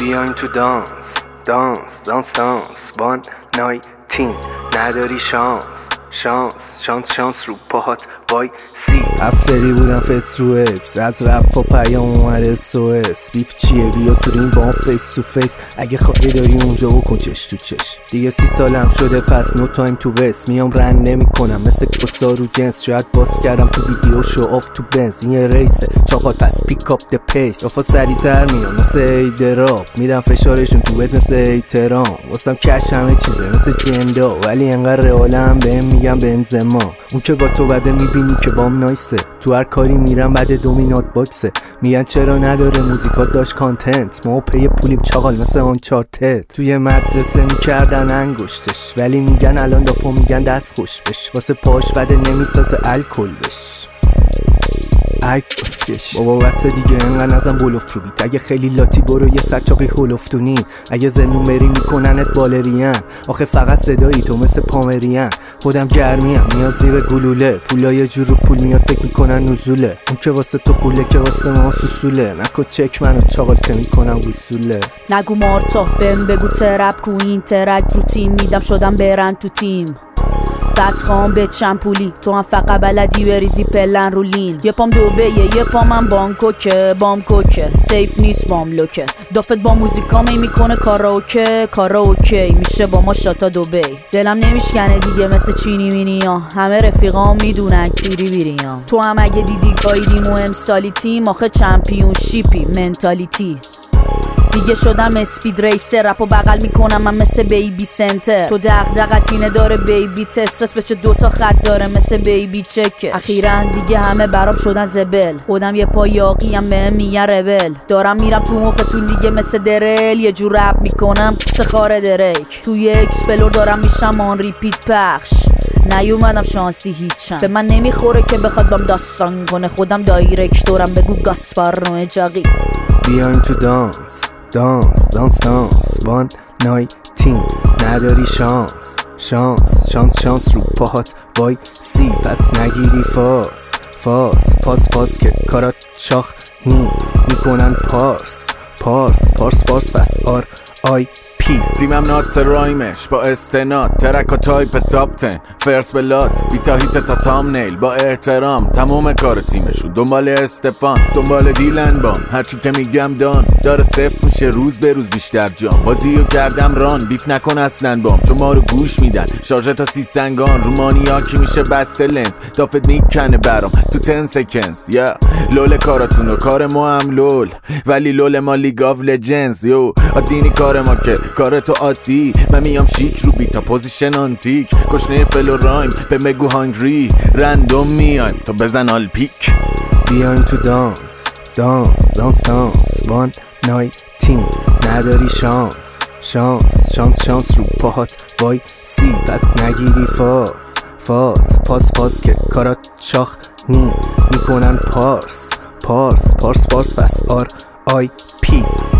بیاین تو دانس دانس دانس دانس 119 نداری شانس رو پاهات وای سی افتری بودم فیس رو اکس از رپ و پیام اومده سوس بیف چیه بیا تو رین با هم فیس تو فیس اگه خواهی داری اونجا بکن چش تو چش دیگه 30 سالم شده پس نو تایم تو وست میام رن نمی کنم مثل کستا رو جنس شاید باز کردم تو ویدیو شو آف تو بنز این یه ریسه چاقال پس پیک اپ د پیس رفا سریعتر میام مثل ایدراب میدم فشارشون تو بد مثل ایترام واسم کش همه چیزه مثل جندا ولی انقدر رئالم بهم میگم بنزما اون که با تو بده میبینی که بام نایسه تو هر کاری میرم بعد دومینات باکسه میگن چرا نداره موزیکات داشت کانتنت ما پی پولیم چاقال مثل آنچارتد توی مدرسه میکردن انگشتش ولی میگن الان دافو میگن دست خوش بش واسه پاش بده نمیسازه الکل بش بابا واسه دیگه انقدر نزن بلوف رو بیت اگه خیلی لاتی برو یه سرچاقی هولفتونی اگه زنون بری میکننت بالرین آخه فقط صدایی تو مثل پامرین خودم گرمیم نیاز زیر گلوله پولا یه جور رو پول میاد فکر میکنن نزوله اون که واسه تو پوله که واسه ما سوسوله نکن چک منو چاقال که میکنم وصوله نگو مارتا بهم بگو ترپ کو این ترک رو تیم میدم شدم برن تو تیم بعد خوام به چمپولی تو هم فقط بلدی بریزی پلن رو لین یه پام دوبهیه یه پام من بامکوکه سیف نیست بام لوکه دافت با موزیکامه میکنه کارا اوکی میشه با ما شاتا دوبی دلم نمیشکنه دیگه مثل چینی مینیا همه رفیقام میدونن بیریام تو هم اگه دیدی گایدیم و امسالی تیم آخه چمپیون شیپی منتالیتی دیگه شدم اسپید ریسر رپو بغل میکنم من مثل بیبی سنتر تو دغدغت اینه داره بیبی تسترس بشه 2 تا خط داره مثل بیبی چکه اخیراً دیگه همه برام شدن زبل خودم یه پا یاقیم بهم میگن ربل دارم میرم تو مختون دیگه مثل درل یه جور رپ میکنم سخار دریک توی اکسپلور دارم میشم آن ریپیت پخش نیومدم شانسی هیچم به من نمیخوره که بخواد بام داستان کنه خودم دایرکتورم بگو گاسپارو اجاقی بیاین تو دانس 119 نداری شانس رو پاهات وای سی پس نگیری فاس که کارات شاخ میکنن پارس پس آی پی تیمم ناتس رایمش با استناد ترک و تایپ تاپ 10 فرس بلاد بیتا هیت تا تام نیل با احترام تموم کار تیمشون دنبال استفان دنبال دیلن بام هرچی که میگم دان داره صفر میشه روز به روز بیشتر جام بازیو کردم ران بیف نکن اصلا بام چون ما رو گوش میدن شارژه تا 30 سنگان رومانیا کی میشه بسته لنز دافت میکنه برام تو 10 سکنز لول کاراتون و کار ما هم لول ولی لول ما لیگ آف لجنز یو عادی کار ما که کار تو عادی من میام شیک رو بیتا پوزیشن آنتیک کشنه فلو رایم به مگو هانگری رندوم میایم تو بزن آل پیک بیاین تو دانس 119 نداری شانس رو پاهات وای سی پس نگیری فاس که کارات شاخ میکنن پارس پس آی پی